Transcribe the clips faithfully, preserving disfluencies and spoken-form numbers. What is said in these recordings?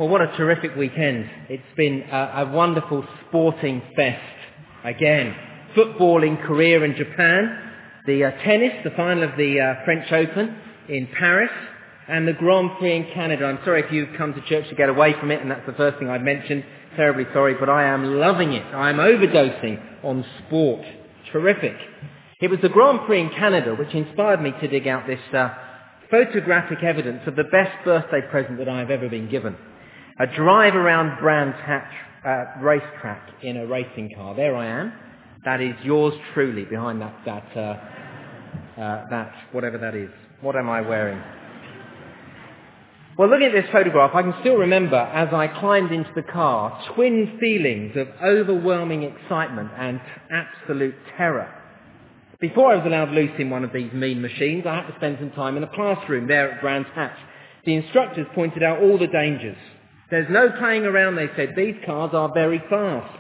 Well, what a terrific weekend. It's been a, a wonderful sporting fest. Again, football in Korea and Japan, the uh, tennis, the final of the uh, French Open in Paris, and the Grand Prix in Canada. I'm sorry if you've come to church to get away from it, and that's the first thing I've mentioned. Terribly sorry, but I am loving it. I'm overdosing on sport. Terrific. It was the Grand Prix in Canada which inspired me to dig out this uh, photographic evidence of the best birthday present that I've ever been given. A drive around Brands Hatch uh, racetrack in a racing car. There I am. That is yours truly behind that, that, uh, uh, that, whatever that is. What am I wearing? Well, looking at this photograph, I can still remember as I climbed into the car, twin feelings of overwhelming excitement and absolute terror. Before I was allowed loose in one of these mean machines, I had to spend some time in a classroom there at Brands Hatch. The instructors pointed out all the dangers. There's no playing around, they said. These cars are very fast.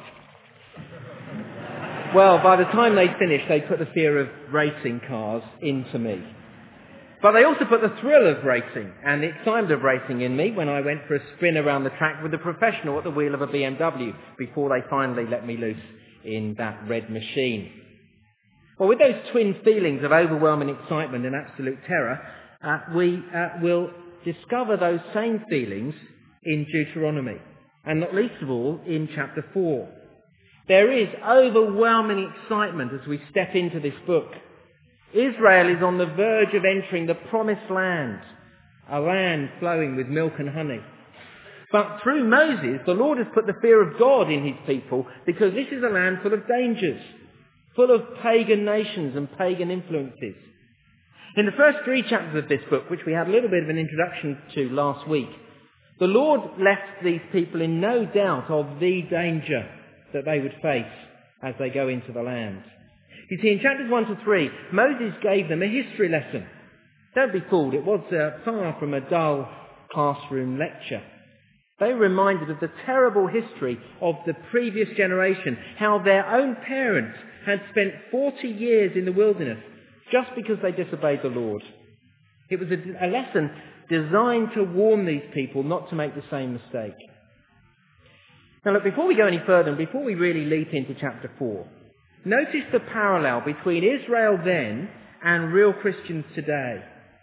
Well, by the time they finished, they put the fear of racing cars into me. But they also put the thrill of racing and the excitement of racing in me when I went for a spin around the track with a professional at the wheel of a B M W before they finally let me loose in that red machine. Well, with those twin feelings of overwhelming excitement and absolute terror, uh, we uh, will discover those same feelings in Deuteronomy, and not least of all in chapter four. There is overwhelming excitement as we step into this book. Israel is on the verge of entering the promised land, a land flowing with milk and honey. But through Moses, the Lord has put the fear of God in his people because this is a land full of dangers, full of pagan nations and pagan influences. In the first three chapters of this book, which we had a little bit of an introduction to last week, the Lord left these people in no doubt of the danger that they would face as they go into the land. You see, in chapters one to three, Moses gave them a history lesson. Don't be fooled, it was uh, far from a dull classroom lecture. They were reminded of the terrible history of the previous generation, how their own parents had spent forty years in the wilderness just because they disobeyed the Lord. It was a, a lesson designed to warn these people not to make the same mistake. Now look, before we go any further and before we really leap into chapter four, notice the parallel between Israel then and real Christians today.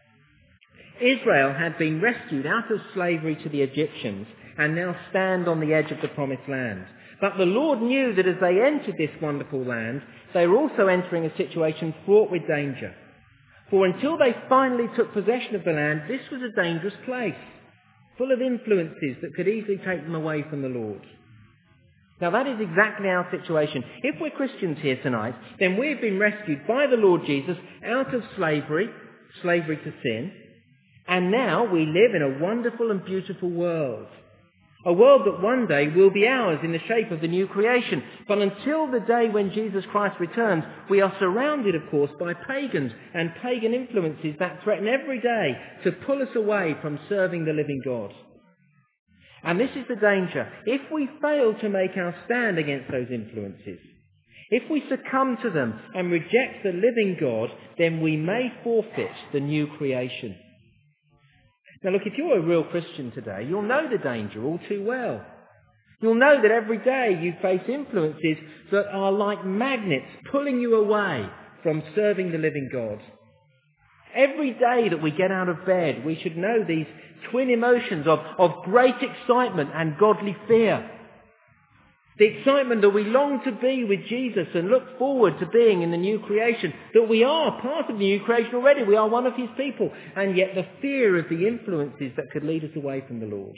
Israel had been rescued out of slavery to the Egyptians and now stand on the edge of the promised land. But the Lord knew that as they entered this wonderful land, they were also entering a situation fraught with danger. For until they finally took possession of the land, this was a dangerous place, full of influences that could easily take them away from the Lord. Now that is exactly our situation. If we're Christians here tonight, then we've been rescued by the Lord Jesus out of slavery, slavery to sin, and now we live in a wonderful and beautiful world. A world that one day will be ours in the shape of the new creation. But until the day when Jesus Christ returns, we are surrounded, of course, by pagans and pagan influences that threaten every day to pull us away from serving the living God. And this is the danger. If we fail to make our stand against those influences, if we succumb to them and reject the living God, then we may forfeit the new creation. Now look, if you're a real Christian today, you'll know the danger all too well. You'll know that every day you face influences that are like magnets pulling you away from serving the living God. Every day that we get out of bed, we should know these twin emotions of, of great excitement and godly fear. The excitement that we long to be with Jesus and look forward to being in the new creation, that we are part of the new creation already, we are one of his people, and yet the fear of the influences that could lead us away from the Lord.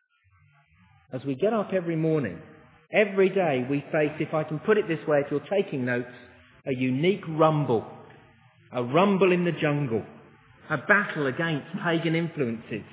As we get up every morning, every day we face, if I can put it this way, if you're taking notes, a unique rumble, a rumble in the jungle, a battle against pagan influences.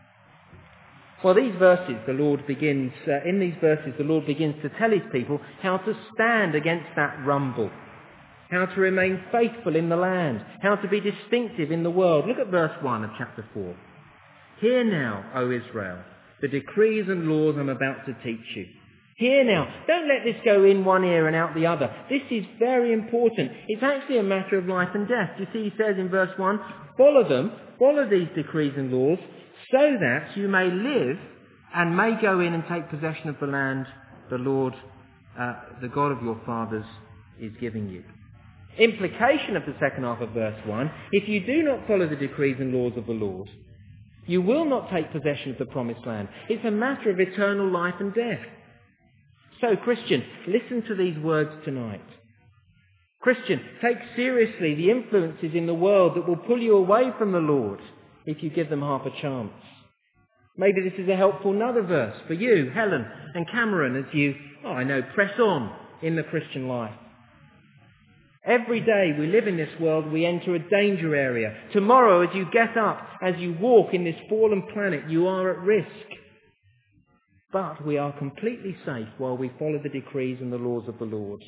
Well, these verses, the Lord begins, uh, in these verses, the Lord begins to tell his people how to stand against that rumble, how to remain faithful in the land, how to be distinctive in the world. Look at verse one of chapter four. Hear now, O Israel, the decrees and laws I'm about to teach you. Hear now. Don't let this go in one ear and out the other. This is very important. It's actually a matter of life and death. You see, he says in verse one, follow them, follow these decrees and laws, so that you may live and may go in and take possession of the land the Lord, uh, the God of your fathers, is giving you. Implication of the second half of verse one, if you do not follow the decrees and laws of the Lord, you will not take possession of the promised land. It's a matter of eternal life and death. So, Christian, listen to these words tonight. Christian, take seriously the influences in the world that will pull you away from the Lord if you give them half a chance. Maybe this is a helpful another verse for you, Helen and Cameron, as you, oh, I know, press on in the Christian life. Every day we live in this world, we enter a danger area. Tomorrow, as you get up, as you walk in this fallen planet, you are at risk. But we are completely safe while we follow the decrees and the laws of the Lord.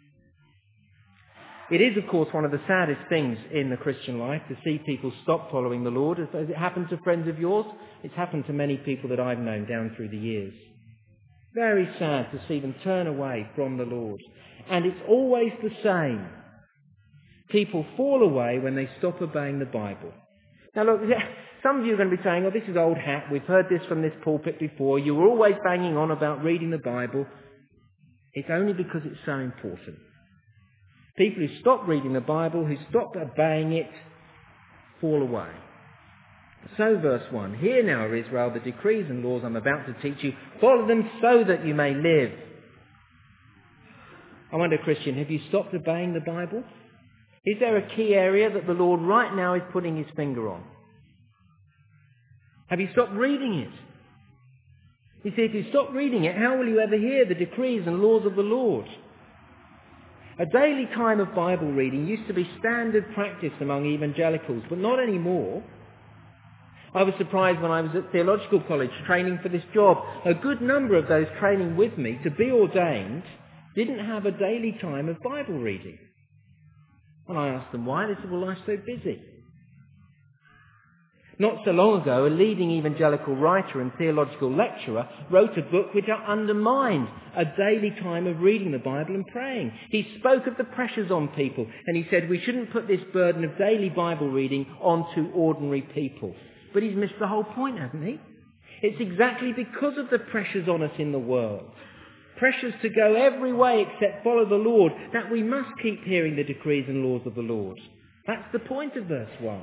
It is, of course, one of the saddest things in the Christian life to see people stop following the Lord. Has it happened to friends of yours? It's happened to many people that I've known down through the years. Very sad to see them turn away from the Lord. And it's always the same. People fall away when they stop obeying the Bible. Now look, some of you are going to be saying, oh, this is old hat. We've heard this from this pulpit before. You were always banging on about reading the Bible. It's only because it's so important. People who stop reading the Bible, who stop obeying it, fall away. So verse one, hear now, O Israel, the decrees and laws I'm about to teach you. Follow them so that you may live. I wonder, Christian, have you stopped obeying the Bible? Is there a key area that the Lord right now is putting his finger on? Have you stopped reading it? You see, if you stop reading it, how will you ever hear the decrees and laws of the Lord? A daily time of Bible reading used to be standard practice among evangelicals, but not anymore. I was surprised when I was at theological college training for this job. A good number of those training with me to be ordained didn't have a daily time of Bible reading. When I asked them why, they said, well, life's so busy. Not so long ago, a leading evangelical writer and theological lecturer wrote a book which undermined a daily time of reading the Bible and praying. He spoke of the pressures on people, and he said we shouldn't put this burden of daily Bible reading onto ordinary people. But he's missed the whole point, hasn't he? It's exactly because of the pressures on us in the world, pressures to go every way except follow the Lord, that we must keep hearing the decrees and laws of the Lord. That's the point of verse one.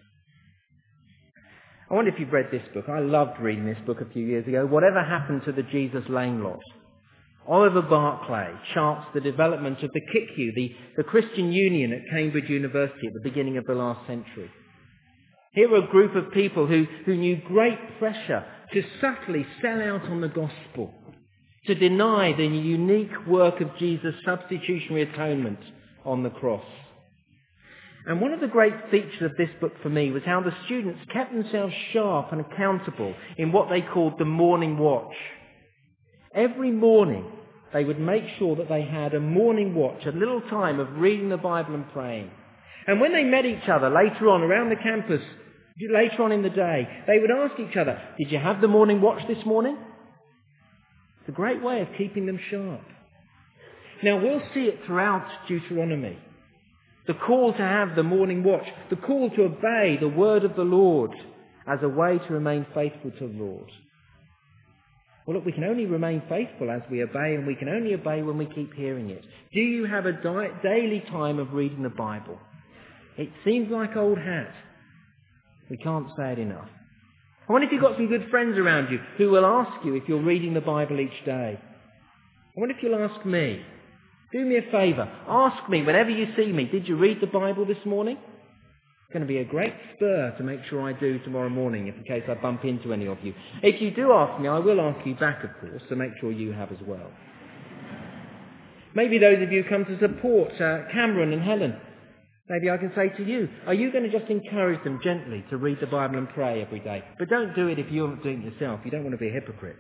I wonder if you've read this book. I loved reading this book a few years ago. Whatever Happened to the Jesus Lane Lot? Oliver Barclay charts the development of the C I C U, the, the Christian Union at Cambridge University at the beginning of the last century. Here are a group of people who, who knew great pressure to subtly sell out on the gospel, to deny the unique work of Jesus' substitutionary atonement on the cross. And one of the great features of this book for me was how the students kept themselves sharp and accountable in what they called the morning watch. Every morning they would make sure that they had a morning watch, a little time of reading the Bible and praying. And when they met each other later on around the campus, later on in the day, they would ask each other, did you have the morning watch this morning? It's a great way of keeping them sharp. Now we'll see it throughout Deuteronomy. The call to have the morning watch, the call to obey the word of the Lord as a way to remain faithful to the Lord. Well, look, we can only remain faithful as we obey, and we can only obey when we keep hearing it. Do you have a di- daily time of reading the Bible? It seems like old hat. We can't say it enough. I wonder if you've got some good friends around you who will ask you if you're reading the Bible each day. I wonder if you'll ask me. Do me a favour. Ask me whenever you see me, did you read the Bible this morning? It's going to be a great spur to make sure I do tomorrow morning, if in case I bump into any of you. If you do ask me, I will ask you back, of course, to make sure you have as well. Maybe those of you come to support uh, Cameron and Helen. Maybe I can say to you, are you going to just encourage them gently to read the Bible and pray every day? But don't do it if you're not doing it yourself. You don't want to be a hypocrite.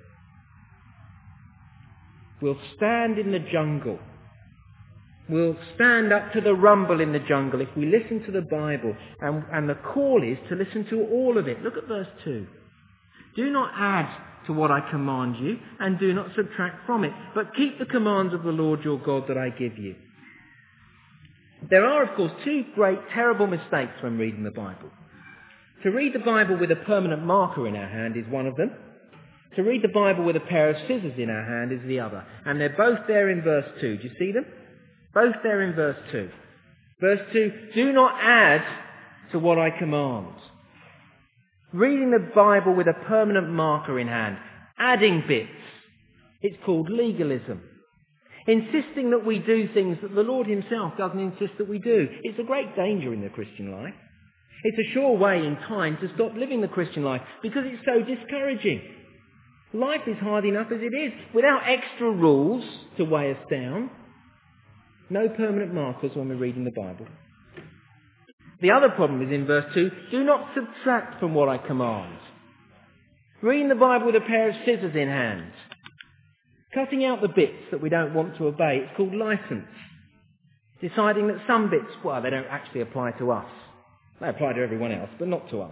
We'll stand in the jungle. We'll stand up to the rumble in the jungle if we listen to the Bible. And, and the call is to listen to all of it. Look at verse two. Do not add to what I command you, and do not subtract from it, but keep the commands of the Lord your God that I give you. There are, of course, two great, terrible mistakes when reading the Bible. To read the Bible with a permanent marker in our hand is one of them. To read the Bible with a pair of scissors in our hand is the other. And they're both there in verse two. Do you see them? Both there in verse two. Verse two, do not add to what I command. Reading the Bible with a permanent marker in hand. Adding bits. It's called legalism. Insisting that we do things that the Lord himself doesn't insist that we do. It's a great danger in the Christian life. It's a sure way in time to stop living the Christian life because it's so discouraging. Life is hard enough as it is, without extra rules to weigh us down. No permanent markers when we're reading the Bible. The other problem is in verse two, do not subtract from what I command. Reading the Bible with a pair of scissors in hand. Cutting out the bits that we don't want to obey. It's called license. Deciding that some bits, well, they don't actually apply to us. They apply to everyone else, but not to us.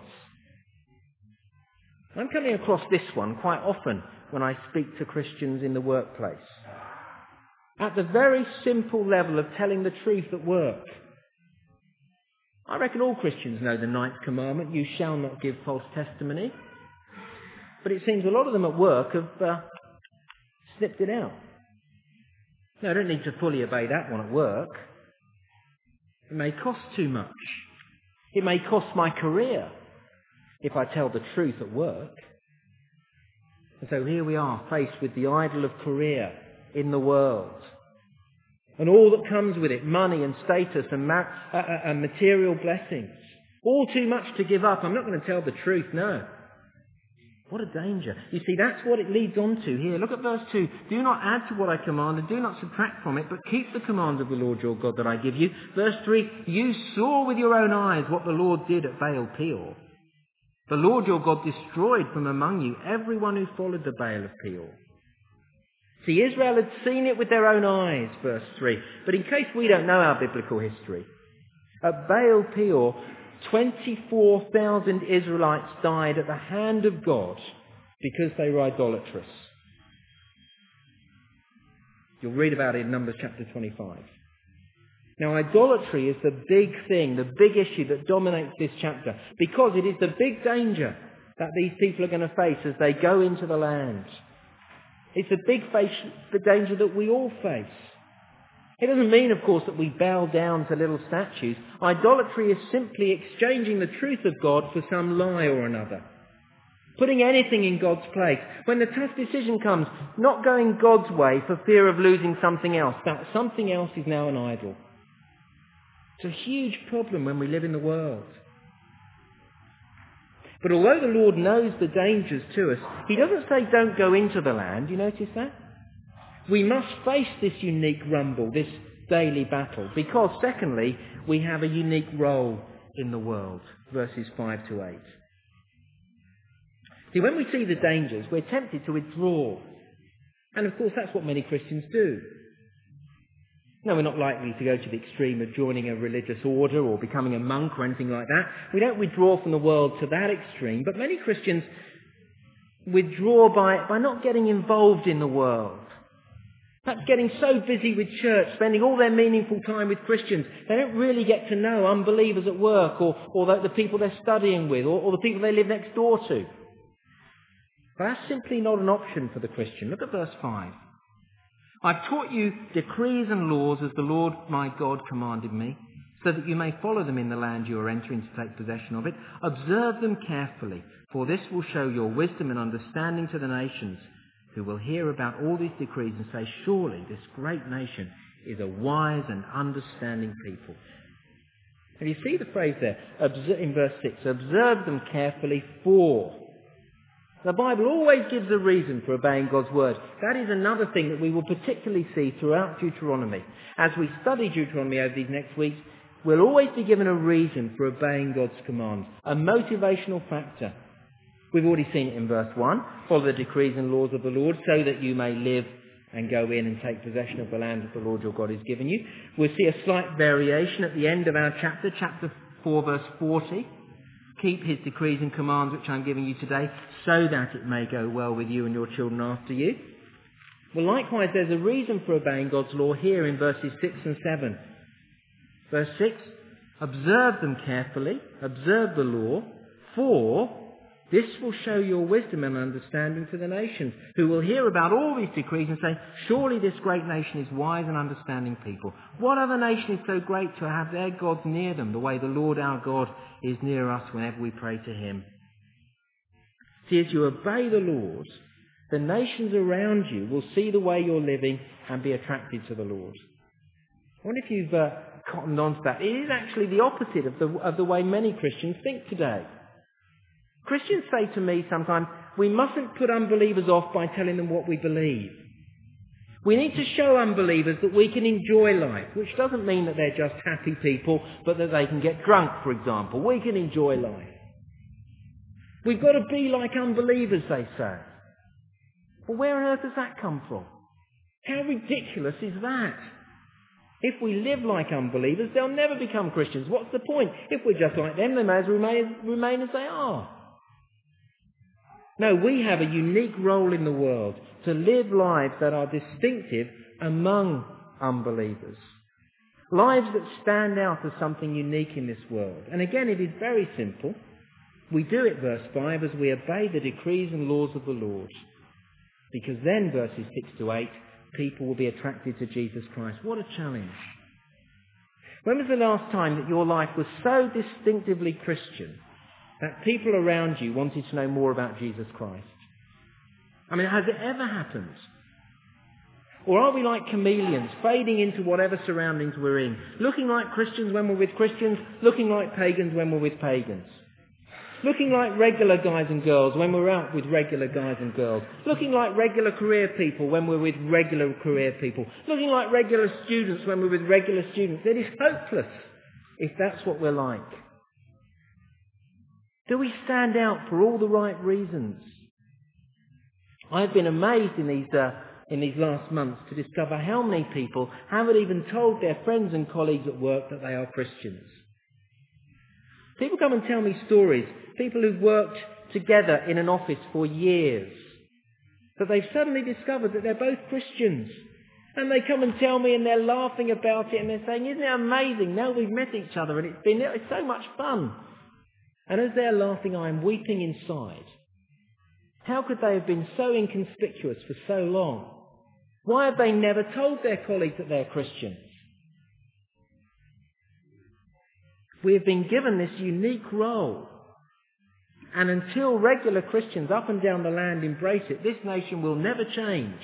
I'm coming across this one quite often when I speak to Christians in the workplace. At the very simple level of telling the truth at work. I reckon all Christians know the ninth commandment, you shall not give false testimony. But it seems a lot of them at work have uh, snipped it out. No, I don't need to fully obey that one at work. It may cost too much. It may cost my career if I tell the truth at work. And so here we are, faced with the idol of career in the world. And all that comes with it, money and status and, ma- uh, uh, and material blessings. All too much to give up. I'm not going to tell the truth, no. What a danger. You see, that's what it leads on to here. Look at verse two. Do not add to what I command and do not subtract from it, but keep the command of the Lord your God that I give you. Verse three. You saw with your own eyes what the Lord did at Baal Peor. The Lord your God destroyed from among you everyone who followed the Baal of Peor. See, Israel had seen it with their own eyes, verse three. But in case we don't know our biblical history, at Baal Peor, twenty-four thousand Israelites died at the hand of God because they were idolatrous. You'll read about it in Numbers chapter twenty-five. Now, idolatry is the big thing, the big issue that dominates this chapter, because it is the big danger that these people are going to face as they go into the land. It's a big face, the danger that we all face. It doesn't mean, of course, that we bow down to little statues. Idolatry is simply exchanging the truth of God for some lie or another. Putting anything in God's place. When the tough decision comes, not going God's way for fear of losing something else. That something else is now an idol. It's a huge problem when we live in the world. But although the Lord knows the dangers to us, he doesn't say don't go into the land. You notice that? We must face this unique rumble, this daily battle, because secondly, we have a unique role in the world. Verses five to eight. See, when we see the dangers, we're tempted to withdraw. And of course, that's what many Christians do. No, we're not likely to go to the extreme of joining a religious order or becoming a monk or anything like that. We don't withdraw from the world to that extreme. But many Christians withdraw by, by not getting involved in the world. Perhaps getting so busy with church, spending all their meaningful time with Christians, they don't really get to know unbelievers at work or, or the, the people they're studying with or, or the people they live next door to. But that's simply not an option for the Christian. Look at verse five. I've taught you decrees and laws as the Lord my God commanded me, so that you may follow them in the land you are entering to take possession of it. Observe them carefully, for this will show your wisdom and understanding to the nations, who will hear about all these decrees and say, surely this great nation is a wise and understanding people. And you see the phrase there, in verse six, observe them carefully for. The Bible always gives a reason for obeying God's word. That is another thing that we will particularly see throughout Deuteronomy. As we study Deuteronomy over these next weeks, we'll always be given a reason for obeying God's commands, a motivational factor. We've already seen it in verse one. Follow the decrees and laws of the Lord so that you may live and go in and take possession of the land that the Lord your God has given you. We'll see a slight variation at the end of our chapter, chapter four, verse forty. Keep his decrees and commands which I'm giving you today, so that it may go well with you and your children after you. Well, likewise, there's a reason for obeying God's law here in verses six and seven. Verse six, observe them carefully, observe the law, for This will show your wisdom and understanding to the nations, who will hear about all these decrees and say, surely this great nation is wise and understanding people. What other nation is so great to have their gods near them, the way the Lord our God is near us whenever we pray to him? See, as you obey the Lord, the nations around you will see the way you're living and be attracted to the Lord. I wonder if you've uh, cottoned on to that. It is actually the opposite of the, of the way many Christians think today. Christians say to me sometimes, we mustn't put unbelievers off by telling them what we believe. We need to show unbelievers that we can enjoy life, which doesn't mean that they're just happy people, but that they can get drunk, for example. We can enjoy life. We've got to be like unbelievers, they say. Well, where on earth does that come from? How ridiculous is that? If we live like unbelievers, they'll never become Christians. What's the point? If we're just like them, they may as well remain, remain as they are. No, we have a unique role in the world to live lives that are distinctive among unbelievers. Lives that stand out as something unique in this world. And again, it is very simple. We do it, verse five, as we obey the decrees and laws of the Lord. Because then, verses six to eight, people will be attracted to Jesus Christ. What a challenge. When was the last time that your life was so distinctively Christian that people around you wanted to know more about Jesus Christ? I mean, has it ever happened? Or are we like chameleons, fading into whatever surroundings we're in, looking like Christians when we're with Christians, looking like pagans when we're with pagans? Looking like regular guys and girls when we're out with regular guys and girls. Looking like regular career people when we're with regular career people. Looking like regular students when we're with regular students. It is hopeless if that's what we're like. Do we stand out for all the right reasons? I've been amazed in these, uh, in these last months to discover how many people haven't even told their friends and colleagues at work that they are Christians. People come and tell me stories, people who've worked together in an office for years, that they've suddenly discovered that they're both Christians. And they come and tell me and they're laughing about it and they're saying, isn't it amazing? Now we've met each other and it's been it's so much fun. And as they're laughing, I am weeping inside. How could they have been so inconspicuous for so long? Why have they never told their colleagues that they're Christians? We have been given this unique role. And until regular Christians up and down the land embrace it, this nation will never change.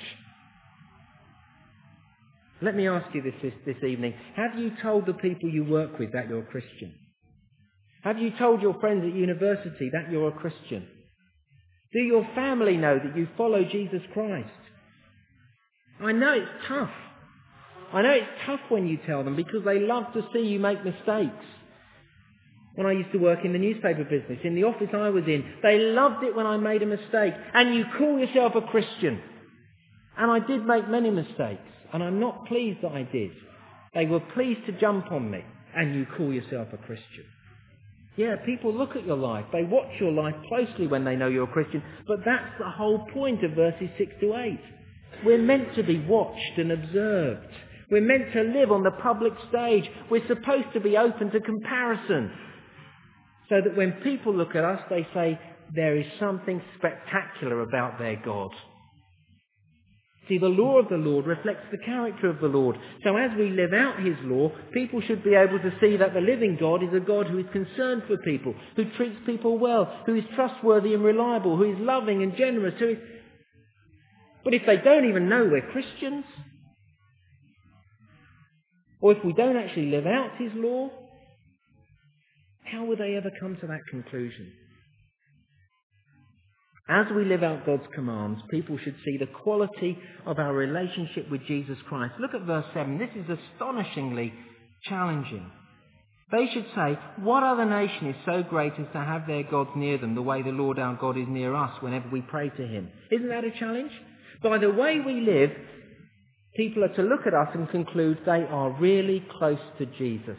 Let me ask you this, this this evening. Have you told the people you work with that you're a Christian? Have you told your friends at university that you're a Christian? Do your family know that you follow Jesus Christ? I know it's tough. I know it's tough when you tell them because they love to see you make mistakes. When I used to work in the newspaper business, in the office I was in, they loved it when I made a mistake. And you call yourself a Christian. And I did make many mistakes. And I'm not pleased that I did. They were pleased to jump on me. And you call yourself a Christian. Yeah, people look at your life. They watch your life closely when they know you're a Christian. But that's the whole point of verses six to eight. We're meant to be watched and observed. We're meant to live on the public stage. We're supposed to be open to comparison. So that when people look at us, they say, there is something spectacular about their God. See, the law of the Lord reflects the character of the Lord. So as we live out his law, people should be able to see that the living God is a God who is concerned for people, who treats people well, who is trustworthy and reliable, who is loving and generous. Who is... But if they don't even know we're Christians, or if we don't actually live out his law, how would they ever come to that conclusion? As we live out God's commands, people should see the quality of our relationship with Jesus Christ. Look at verse seven. This is astonishingly challenging. They should say, what other nation is so great as to have their gods near them the way the Lord our God is near us whenever we pray to him? Isn't that a challenge? By the way we live, people are to look at us and conclude they are really close to Jesus.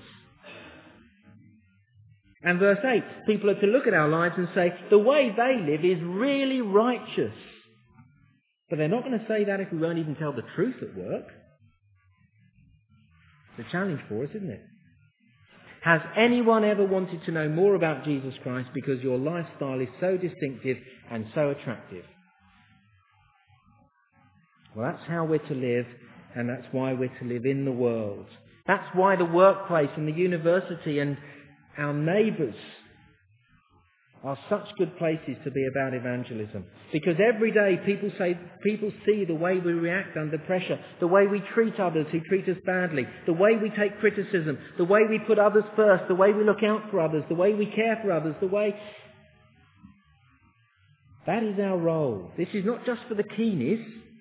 And verse eight, people are to look at our lives and say, the way they live is really righteous. But they're not going to say that if we won't even tell the truth at work. It's a challenge for us, isn't it? Has anyone ever wanted to know more about Jesus Christ because your lifestyle is so distinctive and so attractive? Well, that's how we're to live, and that's why we're to live in the world. That's why the workplace and the university and our neighbours are such good places to be about evangelism. Because every day people say, people see the way we react under pressure, the way we treat others who treat us badly, the way we take criticism, the way we put others first, the way we look out for others, the way we care for others, the way... That is our role. This is not just for the Keeneys.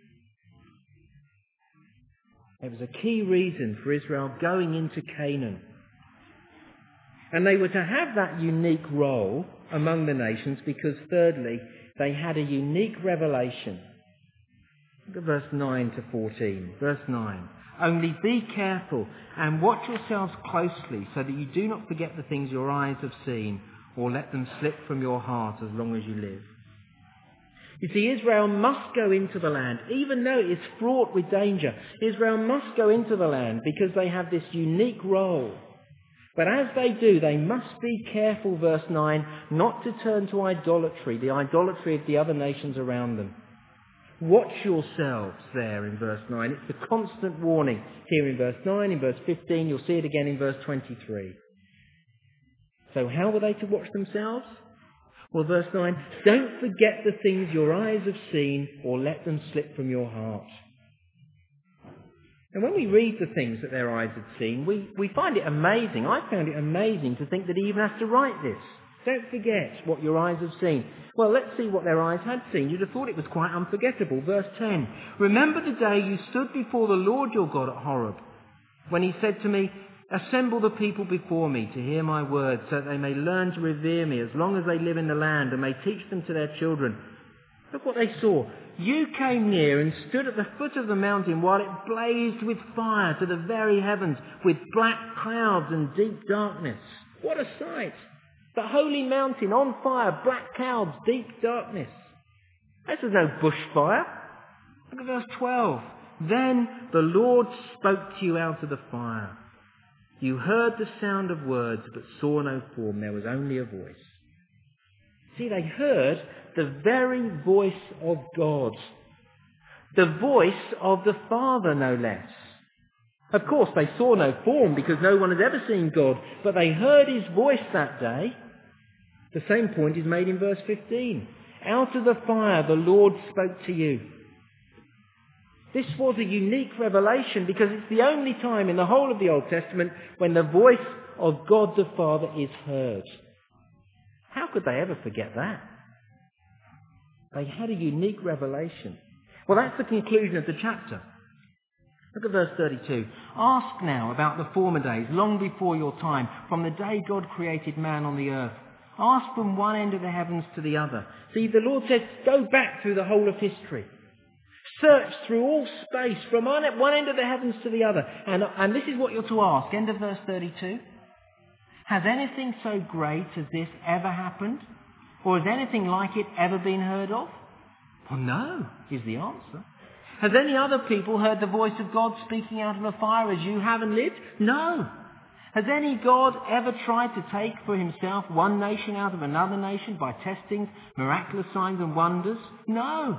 It was a key reason for Israel going into Canaan. And they were to have that unique role among the nations because, thirdly, they had a unique revelation. Look at verse nine to fourteen. Verse nine. Only be careful and watch yourselves closely so that you do not forget the things your eyes have seen or let them slip from your heart as long as you live. You see, Israel must go into the land, even though it is fraught with danger. Israel must go into the land because they have this unique role. But as they do, they must be careful, verse nine, not to turn to idolatry, the idolatry of the other nations around them. Watch yourselves there in verse nine. It's the constant warning here in verse nine, in verse fifteen. You'll see it again in verse twenty-three. So how were they to watch themselves? Well, verse nine, don't forget the things your eyes have seen or let them slip from your heart. And when we read the things that their eyes had seen, we, we find it amazing. I found it amazing to think that he even has to write this. Don't forget what your eyes have seen. Well, let's see what their eyes had seen. You'd have thought it was quite unforgettable. Verse ten, remember the day you stood before the Lord your God at Horeb, when he said to me, assemble the people before me to hear my words, so that they may learn to revere me as long as they live in the land, and may teach them to their children. Look what they saw. You came near and stood at the foot of the mountain while it blazed with fire to the very heavens, with black clouds and deep darkness. What a sight! The holy mountain on fire, black clouds, deep darkness. This is no bushfire. Look at verse twelve. Then the Lord spoke to you out of the fire. You heard the sound of words, but saw no form. There was only a voice. See, they heard the very voice of God. The voice of the Father, no less. Of course, they saw no form because no one had ever seen God, but they heard his voice that day. The same point is made in verse fifteen. Out of the fire the Lord spoke to you. This was a unique revelation because it's the only time in the whole of the Old Testament when the voice of God the Father is heard. How could they ever forget that? They had a unique revelation. Well, that's the conclusion of the chapter. Look at verse thirty-two. Ask now about the former days, long before your time, from the day God created man on the earth. Ask from one end of the heavens to the other. See, the Lord said, go back through the whole of history. Search through all space, from one end of the heavens to the other. And, and this is what you're to ask. End of verse thirty-two. Has anything so great as this ever happened? Or has anything like it ever been heard of? Well, no, is the answer. Has any other people heard the voice of God speaking out of the fire as you have and lived? No. Has any God ever tried to take for himself one nation out of another nation by testing miraculous signs and wonders? No.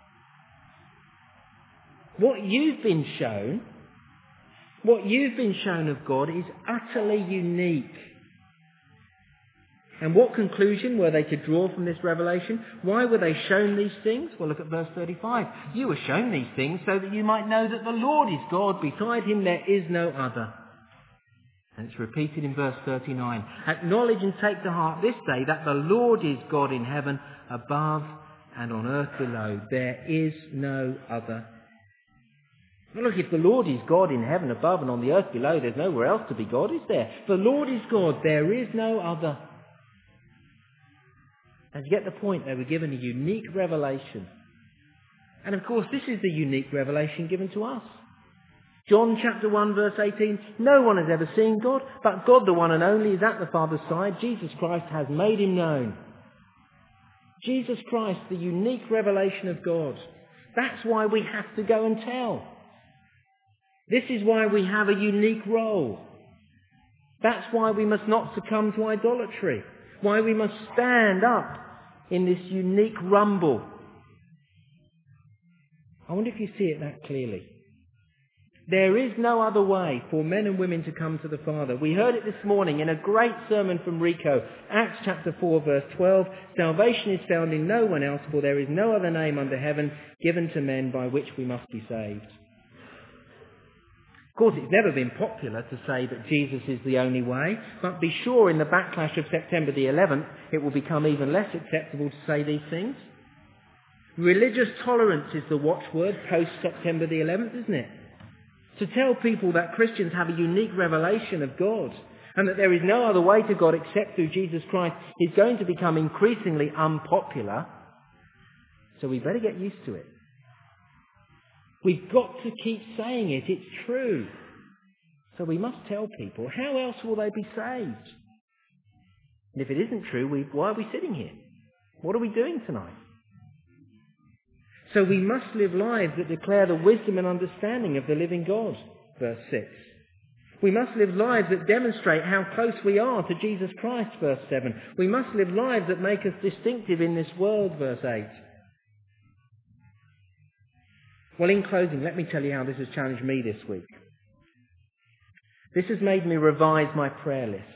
What you've been shown, what you've been shown of God is utterly unique. And what conclusion were they to draw from this revelation? Why were they shown these things? Well, look at verse thirty-five. You were shown these things so that you might know that the Lord is God. Beside him there is no other. And it's repeated in verse thirty-nine. Acknowledge and take to heart this day that the Lord is God in heaven above and on earth below. There is no other. Well, look, if the Lord is God in heaven above and on the earth below, there's nowhere else to be God, is there? The Lord is God. There is no other. And to get the point, they were given a unique revelation. And of course, this is the unique revelation given to us. John chapter one verse eighteen, no one has ever seen God, but God the one and only is at the Father's side. Jesus Christ has made him known. Jesus Christ, the unique revelation of God. That's why we have to go and tell. This is why we have a unique role. That's why we must not succumb to idolatry. Why we must stand up in this unique rumble. I wonder if you see it that clearly. There is no other way for men and women to come to the Father. We heard it this morning in a great sermon from Rico, Acts chapter four, verse twelve. Salvation is found in no one else, for there is no other name under heaven given to men by which we must be saved. Of course, it's never been popular to say that Jesus is the only way, but be sure in the backlash of September the eleventh, it will become even less acceptable to say these things. Religious tolerance is the watchword post-September the eleventh, isn't it? To tell people that Christians have a unique revelation of God and that there is no other way to God except through Jesus Christ is going to become increasingly unpopular. So we better get used to it. We've got to keep saying it. It's true. So we must tell people. How else will they be saved? And if it isn't true, we, why are we sitting here? What are we doing tonight? So we must live lives that declare the wisdom and understanding of the living God, verse six. We must live lives that demonstrate how close we are to Jesus Christ, verse seven. We must live lives that make us distinctive in this world, verse eight. Well, in closing, let me tell you how this has challenged me this week. This has made me revise my prayer list.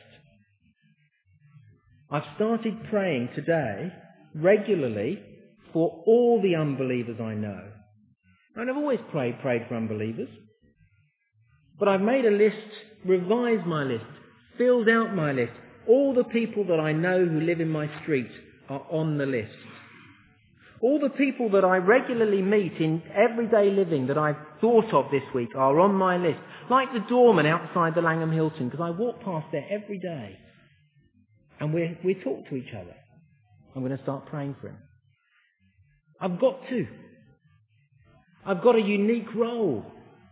I've started praying today regularly for all the unbelievers I know. And I've always prayed, prayed for unbelievers. But I've made a list, revised my list, filled out my list. All the people that I know who live in my street are on the list. All the people that I regularly meet in everyday living that I've thought of this week are on my list. Like the doorman outside the Langham Hilton, because I walk past there every day. And we we talk to each other. I'm going to start praying for him. I've got to. I've got a unique role.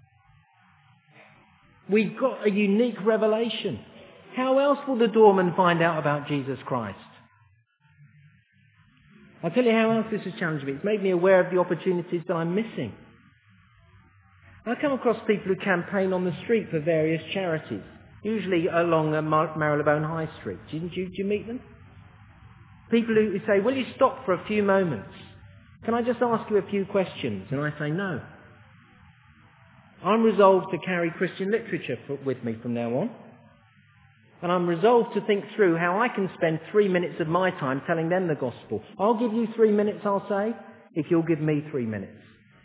We've got a unique revelation. How else will the doorman find out about Jesus Christ? I'll tell you how else this has challenged me. It's made me aware of the opportunities that I'm missing. I come across people who campaign on the street for various charities, usually along uh, Mar- Marylebone High Street. Do you, do, you, do you meet them? People who say, will you stop for a few moments? Can I just ask you a few questions? And I say, no. I'm resolved to carry Christian literature for, with me from now on. And I'm resolved to think through how I can spend three minutes of my time telling them the gospel. I'll give you three minutes, I'll say, if you'll give me three minutes.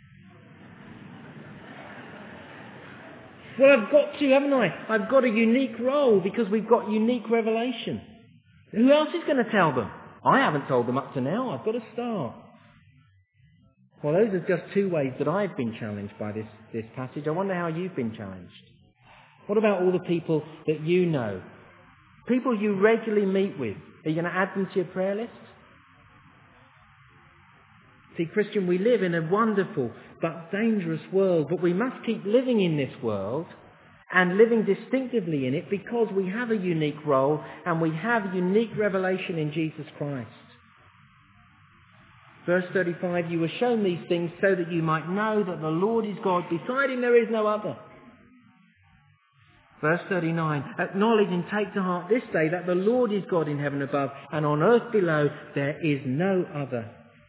Well, I've got to, haven't I? I've got a unique role because we've got unique revelation. Who else is going to tell them? I haven't told them up to now. I've got to start. Well, those are just two ways that I've been challenged by this, this passage. I wonder how you've been challenged. What about all the people that you know? People you regularly meet with. Are you going to add them to your prayer list? See, Christian, we live in a wonderful but dangerous world, but we must keep living in this world and living distinctively in it because we have a unique role and we have unique revelation in Jesus Christ. Verse thirty-five, you were shown these things so that you might know that the Lord is God. Beside him there is no other. Verse thirty-nine, acknowledge and take to heart this day that the Lord is God in heaven above and on earth below there is no other.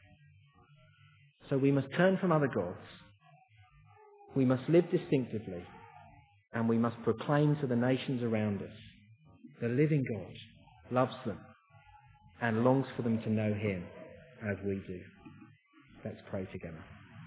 So we must turn from other gods. We must live distinctively and we must proclaim to the nations around us the living God loves them and longs for them to know him as we do. Let's pray together.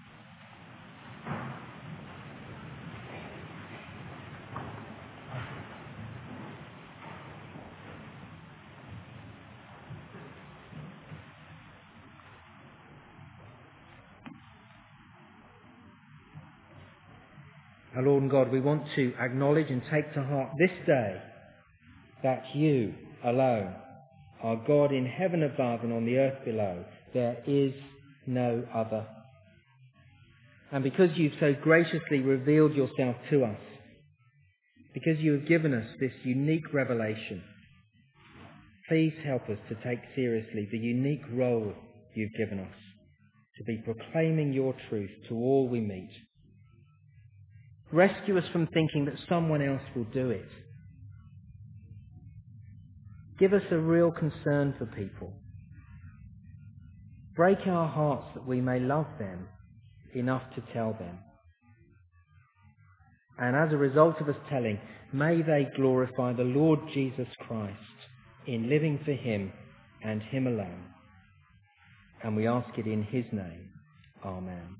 Our Lord and God, we want to acknowledge and take to heart this day that you alone are God in heaven above and on the earth below. There is no other. And because you've so graciously revealed yourself to us, because you have given us this unique revelation, please help us to take seriously the unique role you've given us, to be proclaiming your truth to all we meet. Rescue us from thinking that someone else will do it. Give us a real concern for people. Break our hearts that we may love them enough to tell them. And as a result of us telling, may they glorify the Lord Jesus Christ in living for him and him alone. And we ask it in his name. Amen.